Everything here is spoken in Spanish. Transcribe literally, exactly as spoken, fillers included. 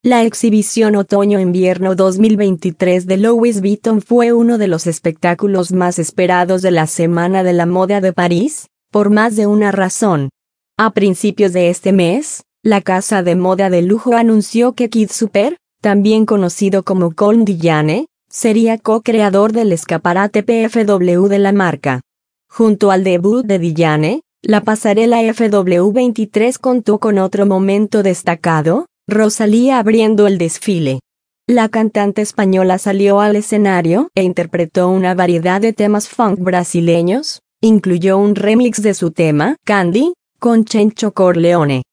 La exhibición Otoño-Invierno dos mil veintitrés de Louis Vuitton fue uno de los espectáculos más esperados de la Semana de la Moda de París, por más de una razón. A principios de este mes, la casa de moda de lujo anunció que Kid Super, también conocido como Comme Diane, sería co-creador del escaparate P F W de la marca. Junto al debut de Diane, la pasarela F W veintitrés contó con otro momento destacado: Rosalía abriendo el desfile. La cantante española salió al escenario e interpretó una variedad de temas funk brasileños, incluyó un remix de su tema, Candy, con Chencho Corleone.